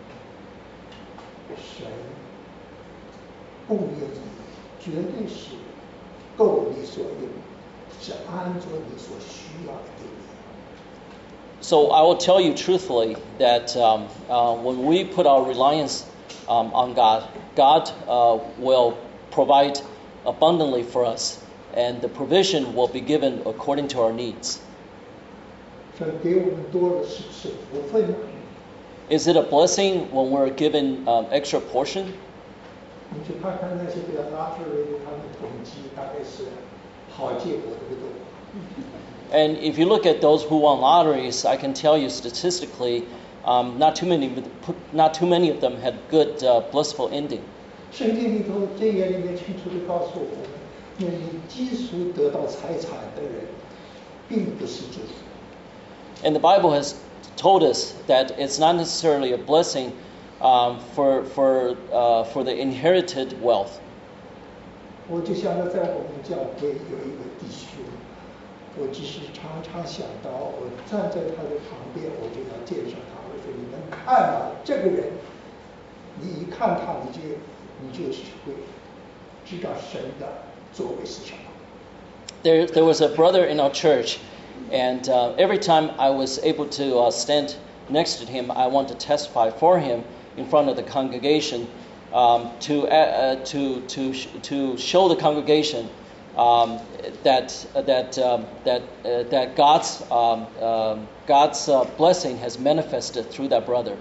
神不愿意，绝对是够你所用，是按照你所需要的给你。 So I will tell you truthfully that um, uh, when we put our reliance um, on God, God uh, will provide abundantly for us, and the provision will be given according to our needs. 神给我们多的是是福分吗？ Is it a blessing when we're given um, extra portion? 你去看看那些比较拉出来的，他们统计大概是好结果的不多。 And if you look at those who won lotteries, I can tell you statistically, um, not too many, not too many of them had good, uh, blissful ending. 圣经里头这也里面清楚地告诉我们，那以基础得到财产的人，并不是祝福。 And the Bible has told us that it's not necessarily a blessing um, for for uh, for the inherited wealth. 我就想到在我们教会有一个弟兄。 我只是常常想到，我站在他的旁边，我就要介绍他。我说：“你能看到这个人，你一看他，你就你就是会知道神的作为是什么。” There, there was a brother in our church, and uh, every time I was able to uh, stand next to him, I want to testify for him in front of the congregation. um, to, uh, to, to, to show the congregation um, that, that, um, that, uh, that God's, um, um, God's uh, blessing has manifested through that brother.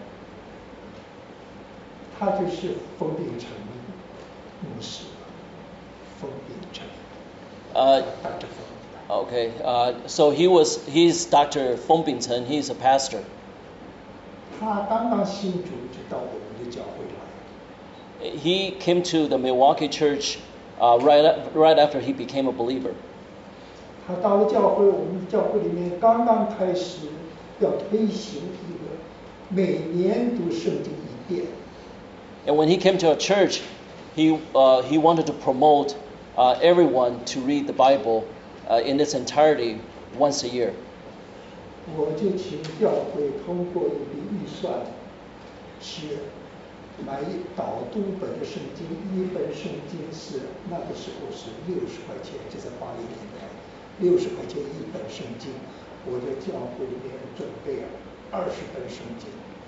他就是封闭城牧师，封闭城。 Uh, Doctor okay, uh, so he was, he's Doctor Feng Bingchen, he's a pastor. 他刚刚信主就到我们的教会来。 He came to the Milwaukee church uh, right, right after he became a believer. 他到了教会，我们教会里面刚刚开始要推行一个每年读圣经一遍。 And when he came to our church, he, uh, he wanted to promote uh, everyone to read the Bible uh, in its entirety once a year. 我就请教会通过一笔预算，是买一导读本的圣经，一本圣经是那个时候是六十块钱，就在八零年代，六十块钱一本圣经，我在教会里面准备二十本圣经。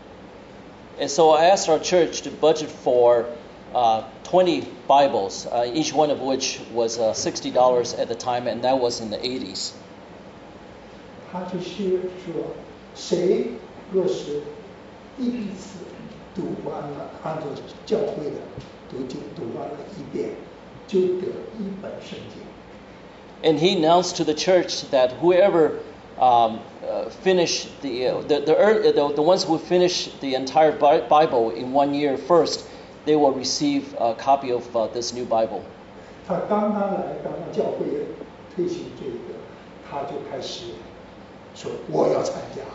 And so I asked our church to budget for uh, twenty Bibles, uh, each one of which was uh, sixty dollars at the time, and that was in the eighties. 他就是说，谁若是第一次读完了，按照教会的读经读完了一遍，就得一本圣经。 And he announced to the church that whoever um, uh, finished the, uh, the, the, early, the, the ones who finish the entire Bi- Bible in one year first, they will receive a copy of uh, this new Bible. 他刚刚来，刚刚教会也推行这个，他就开始说我要参加。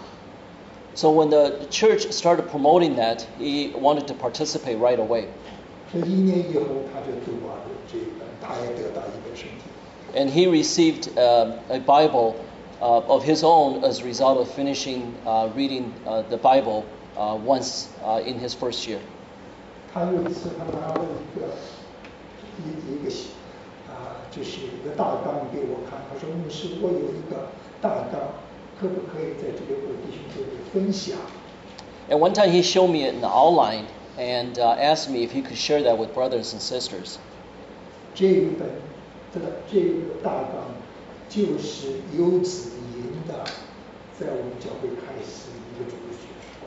So when the church started promoting that, he wanted to participate right away. 所以一年以后他就读完了这一本，他也得到一本圣经。 And he received uh, a Bible uh, of his own as a result of finishing uh, reading uh, the Bible uh, once uh, in his first year. 他有一次他拿了一个一一个啊，就是一个大纲给我看，他说牧师，我有一个大纲，可不可以在这里和弟兄姐妹分享？ And one time he showed me an outline and uh, asked me if he could share that with brothers and sisters. 这一本的这个大纲就是游子吟的，在我们教会开始一个主日学。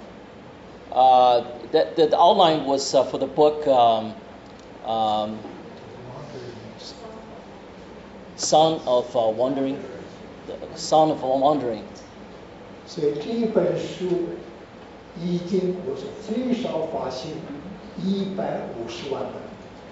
Uh, that, that the outline was uh, for the book um, um, Son of uh, Wandering, the Son of Wandering. 所以这一本书已经我说最少发行一百五十万本。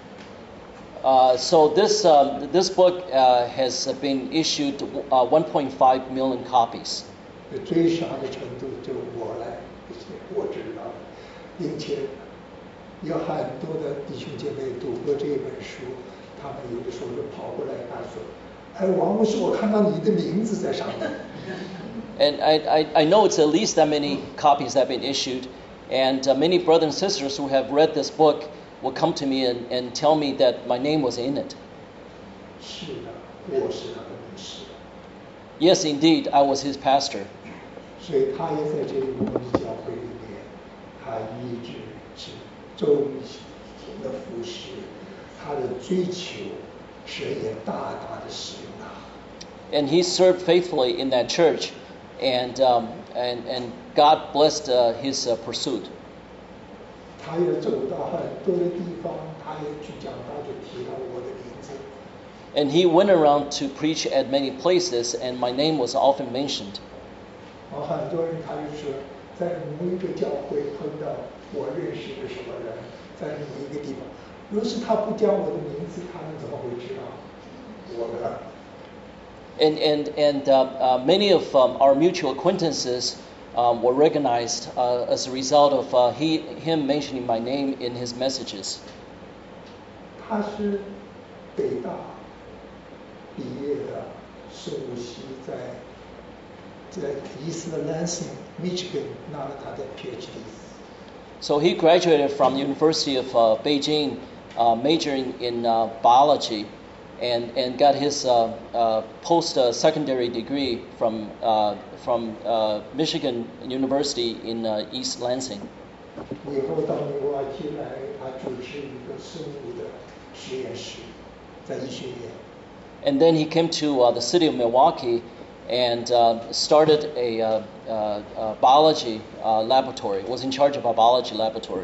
Uh, so this um, this book uh, has been issued uh, one point five million copies. 最少的程度就我来，我知道，并且有很多的弟兄姐妹读过这本书，他们有的时候就跑过来他说：“哎，王牧师，我看到你的名字在上面。” And I, I, I know it's at least that many copies that have been issued, and uh, many brothers and sisters who have read this book will come to me and, and tell me that my name was in it. 是的，我是他的牧师， Yes, indeed, I was his pastor. 所以他也在这里我们的教会里面，他一直是忠心的服侍，他的追求，神也大大的使用他。 And he served faithfully in that church, and, um, and, and God blessed uh, his uh, pursuit. 他也走到很多的地方，他也去讲道，就提到我的名字。 And he went around to preach at many places, and my name was often mentioned. 啊，很多人他就说，在某一个教会碰到我认识的什么人，在某一个地方，若是他不讲我的名字，他们怎么会知道我呢？ And, and, and uh, uh, many of um, our mutual acquaintances um, were recognized uh, as a result of uh, he, him mentioning my name in his messages. 他是北大毕业的生物系，在在 East Lansing, Michigan 拿了他的 PhD。 So he graduated from the University of uh, Beijing, uh, majoring in uh, biology, and, and got his uh, uh, post-secondary degree from, uh, from uh, Michigan University in uh, East Lansing. 以后到美国去来，他主持一个生物的实验室，在医学院。 And then he came to uh, the city of Milwaukee and uh, started a uh, uh, uh, biology uh, laboratory, was in charge of a biology laboratory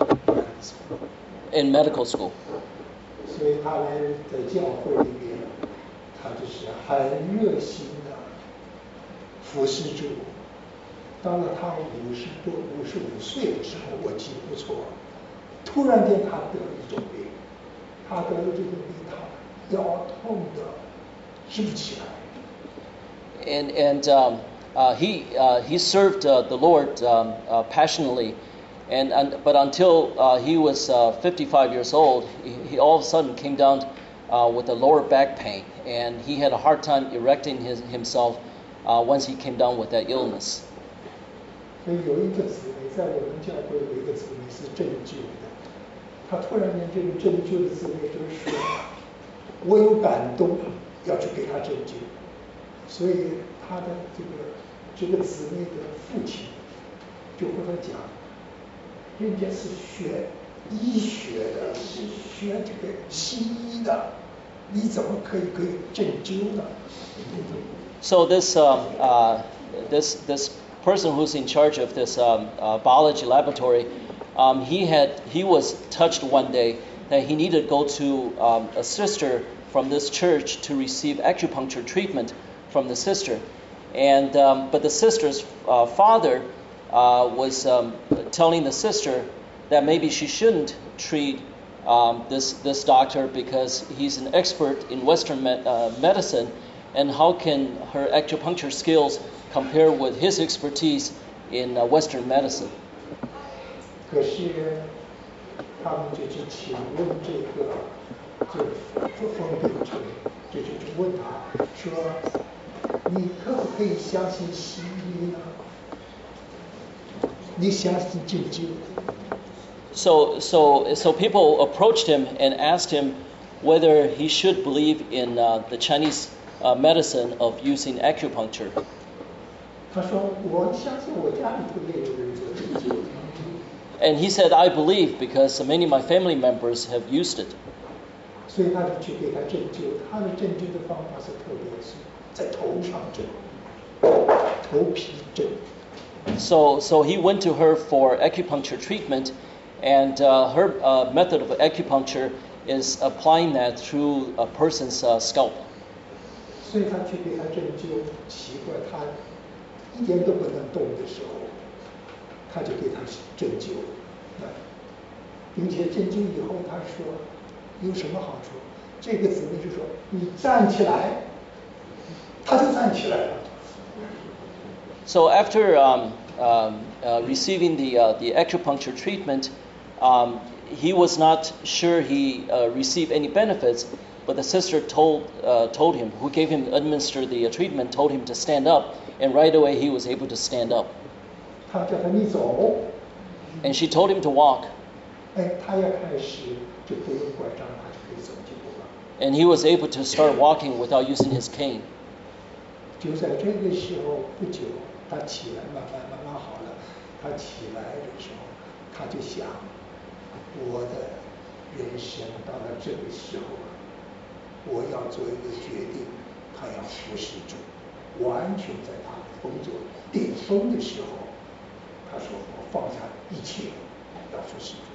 in medical school. 所以他来在教会里面，他就是很热心的服侍主。到了他五十多、五十五岁的时候，我记不错，突然间他得了一种病，他得了这个病，他腰痛的直不起来。 And and um, uh, he uh, he served uh, the Lord um, uh, passionately, and, and but until uh, he was uh, fifty-five years old, he, he all of a sudden came down uh, with a lower back pain, and he had a hard time erecting his, himself uh, once he came down with that illness. 所以有一个姊妹在我们教会有一个姊妹是针灸的，她突然间这个针灸的姊妹就说：“我有感动，要去给她针灸。”所以她的这个这个姊妹的父亲就和她讲，人家是学医学的，是学这个西医的，你怎么可以可以针灸呢？ So this um, uh, this this person who's in charge of this um, uh, biology laboratory, um, he had he was touched one day that he needed to go to um, a sister from this church to receive acupuncture treatment from the sister, and um, but the sister's uh, father uh, was um, telling the sister that maybe she shouldn't treat um, this this doctor because he's an expert in Western me- uh, medicine, and how can her acupuncture skills compare with his expertise in uh, Western medicine? 可是他们就去请问这个这这封病者，这就去问他说：“你可不可以相信西医呢？你相信针灸？” So so so people approached him and asked him whether he should believe in uh, the Chinese uh, medicine of using acupuncture. 他说：“我相信我家里头也有人做针灸。” And he said, I believe because many of my family members have used it. 所以他就去给他针灸，他的针灸的方法是特别是在头上针，头皮针。 So so he went to her for acupuncture treatment, and uh, her uh, method of acupuncture is applying that through a person's uh, scalp. 所以他去给他针灸，奇怪，他一点都不能动的时候，他就给他针灸，啊，并且针灸以后，他说有什么好处？这个姊妹就说：“你站起来。”他就站起来了。 So after um, um, uh, receiving the uh, the acupuncture treatment, um, he was not sure he uh, received any benefits. But the sister told uh, told him, who gave him administer the uh, treatment, told him to stand up, and right away he was able to stand up. 他叫他你走， And she told him to walk, 哎，他要开始就不用拐杖，他就可以走几步了。 and he was able to start walking without using his cane. 就在这个时候不久，他起来，慢慢慢慢好了。他起来的时候，他就想，我的人生到了这个时候了，我要做一个决定，他要服侍主，完全在他工作顶峰的时候，他说我放下一切，要服侍主。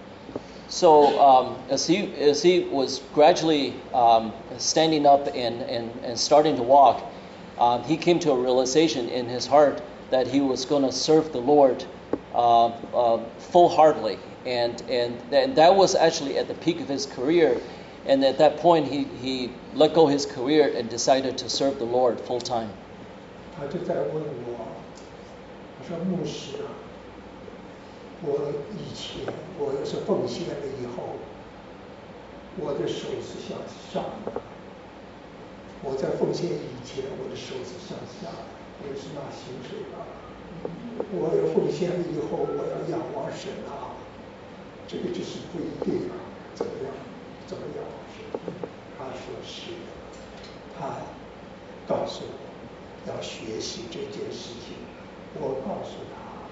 So um, as he as he was gradually um, standing up and, and, and starting to walk, um, he came to a realization in his heart that he was going to serve the Lord uh, uh, full-heartedly, and and and that was actually at the peak of his career. And at that point, he, he let go his career and decided to serve the Lord full time. 他就在问我，他说牧师啊，我以前我要是奉献了以后，我的手是向上的。我在奉献以前，我的手是向下的，我是拿薪水的。我要奉献了以后，我要仰望神啊，这个就是不一定啊，怎么样？怎么仰望神？他说是的，他告诉我要学习这件事情。我告诉他，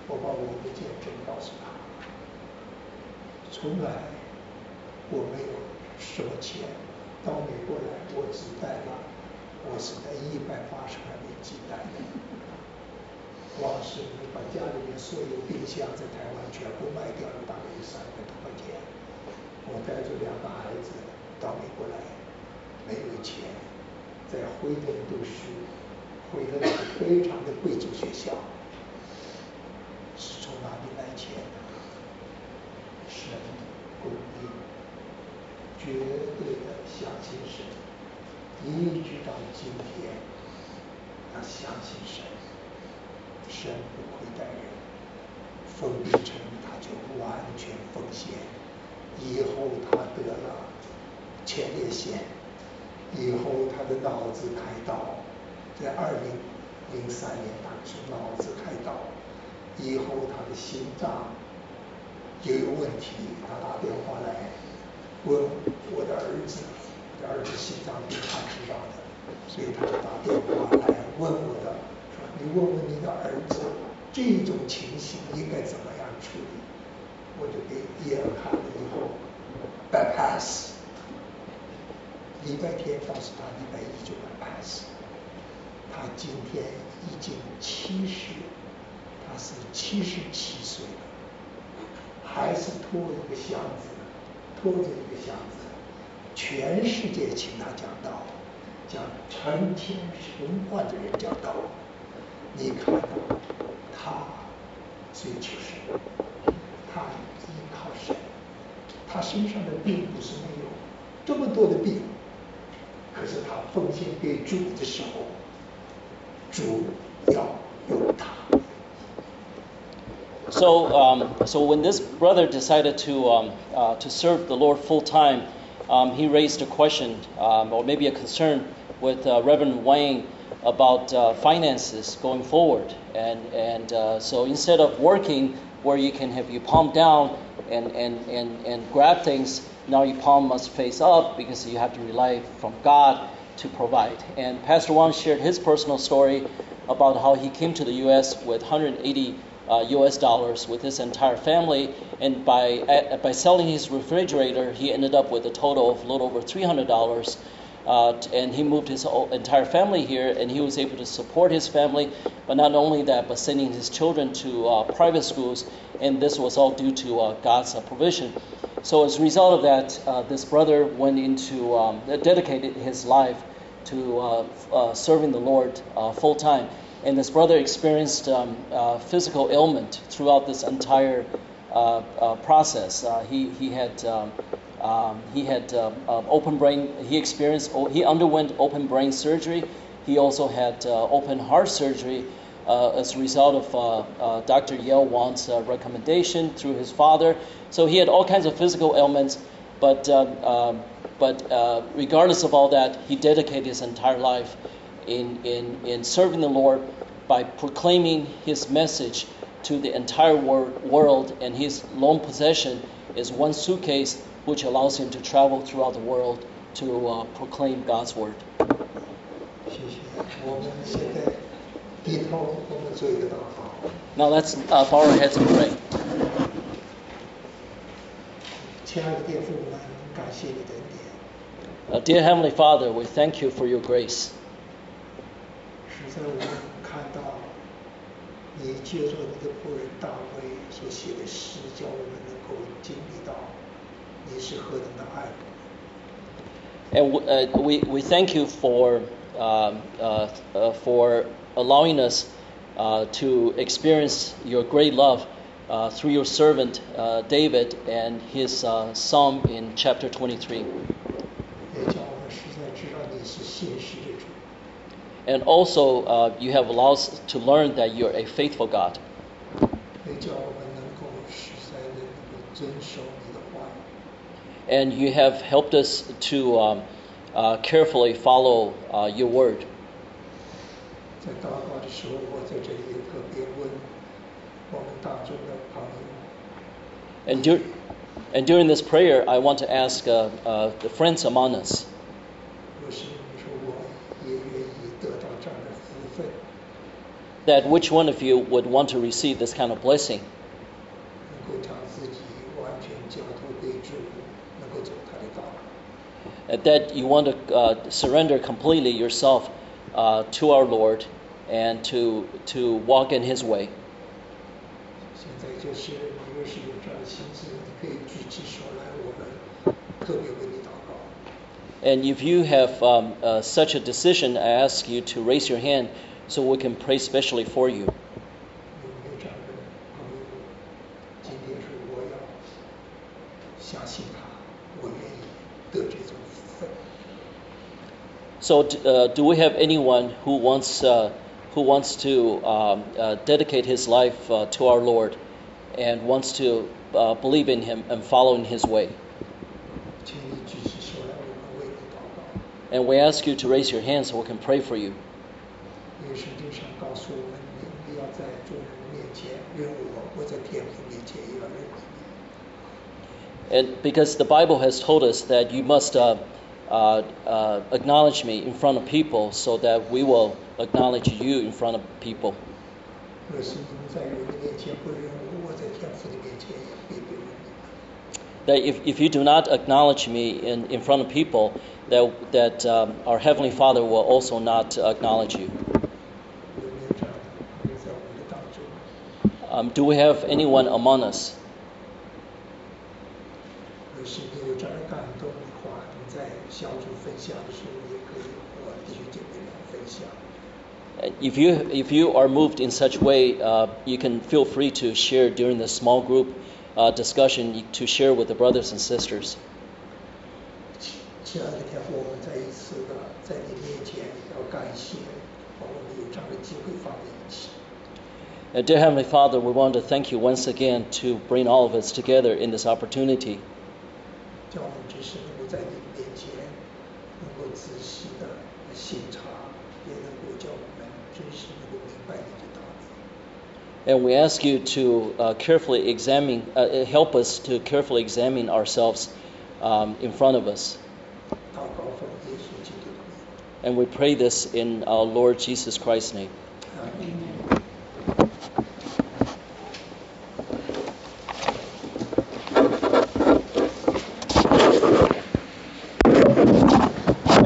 我把我的见证告诉他，从来我没有收钱，到美国来我只带了，我是带一百八十块美金带的，光是把家里面所有冰箱在台湾全部卖掉了，大概有三百多块钱。我带着两个孩子到美国来，没有钱，在惠顿读书，惠顿是非常的贵族学校，是从哪里来钱呢？神供应，绝对的相信神，一直到今天，要相信神，神不亏待人。封闭城他就完全奉献，以后他得了前列腺，以后他的脑子开刀，在二零零三年他是脑子开刀，以后他的心脏也有问题，他打电话来问我的儿子，我的儿子心脏病他知道的，所以他就打电话来问我的，说你问问你的儿子，这种情形应该怎么样处理？我就给耶尔看了以后 bypass， 礼拜天告诉他礼拜一就 bypass， 他今天已经七十，他是七十七岁了，还是拖一个箱子，拖着一个箱子，全世界请他讲道，讲成千成万的人讲道，你看到他追求神，他依靠神，他身上的病不是没有这么多的病，可是他奉献给主的时候，主要用他。 So, um, so when this brother decided to um, uh, to serve the Lord full time, um, he raised a question um, or maybe a concern with uh, Reverend Wayne about uh, finances going forward. And and uh, so instead of working where you can have your palm down and, and, and, and grab things, now your palm must face up because you have to rely from God to provide. And Pastor Wang shared his personal story about how he came to the U S with one hundred eighty uh, U S dollars with his entire family, and by uh, by selling his refrigerator, he ended up with a total of a little over three hundred dollars. Uh, and he moved his whole, entire family here, and he was able to support his family, but not only that, but sending his children to uh, private schools, and this was all due to uh, God's uh, provision. So as a result of that, uh, this brother went into, um, dedicated his life to uh, uh, serving the Lord uh, full time. And this brother experienced um, uh, physical ailment throughout this entire uh, uh, process. Uh, he he had um, um, he had uh, uh, open brain. He experienced he underwent open brain surgery. He also had uh, open heart surgery uh, as a result of uh, uh, Doctor Yale Wang's uh, recommendation through his father. So he had all kinds of physical ailments, but uh, um, but uh, regardless of all that, he dedicated his entire life in in in serving the Lord by proclaiming his message to the entire wor- world, and his lone possession is one suitcase, which allows him to travel throughout the world to uh, proclaim God's word. 谢谢。我们现在低头，我们做一个祷告。 Now let's uh, bow our heads and pray. 亲爱的天父们，感谢你的恩典。 Uh, dear Heavenly Father, we thank you for your grace. 实在我们看到你借着你的仆人大卫所写的诗，叫我们能够经历到你是何等的爱我们。 And uh, we we thank you for um, uh, uh, for allowing us uh, to experience your great love uh, through your servant uh, David and his uh, psalm in chapter twenty-three. 也叫我们实在知道你是信实的主。 And also, uh, you have allowed us to learn that you're a faithful God. 也叫我们能够实在的能够遵守你的话语。 And you have helped us to um, uh, carefully follow uh, your word. 在祷告的时候，我在这里也特别问我们当中的朋友。 And, dur- and during this prayer, I want to ask uh, uh, the friends among us. 若是你说我也愿意得到这样的福分， that which one of you would want to receive this kind of blessing? 能够将自己完全交托给主，能够走他的道。 Uh, That you want to uh, surrender completely yourself uh, to our Lord and to to walk in His way. 现在就是你若是有这样的心志，你可以举起手来，我们特别为你祷告。 And if you have um, uh, such a decision, I ask you to raise your hand so we can pray specially for you. 有没有这样的朋友？今天是我要相信他，我愿意得这种福分。 So, uh, do we have anyone who wants uh, who wants to um, uh, dedicate his life uh, to our Lord and wants to uh, believe in Him and follow in His way? 请你举起手来，我们为你祷告。 And we ask you to raise your hand so we can pray for you. 因为圣经上告诉我们，你要在众人面前认我，我在天父面前也要认你。 And because the Bible has told us that you must uh, uh, uh, acknowledge me in front of people so that we will acknowledge you in front of people. 若是你们在人的面前不认我，我在天父的面前也必不认你们。 That if, if you do not acknowledge me in, in front of people, that, that um, our Heavenly Father will also not acknowledge you. 有没有这样的朋友在我们的当中？ Um, do we have anyone among us? 若是你有这样的感动的话，你在小组分享的时候，也可以和弟兄姐妹们分享。 If you if you are moved in such way, uh, you can feel free to share during the small group uh, discussion to share with the brothers and sisters. 亲爱的天父，我们再一次的在你面前要感谢，把我们有这样的机会放在一起。 Uh, dear Heavenly Father, we want to thank you once again to bring all of us together in this opportunity. 叫我们只是能够在你的面前，能够仔细的审查，也能够叫我们真实能够明白你的道理。 And we ask you to uh, carefully examine, uh, help us to carefully examine ourselves um, in front of us. 祷告奉耶稣基督的名。 And we pray this in our Lord Jesus Christ's name. 阿门。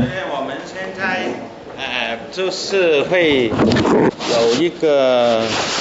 就是会有一个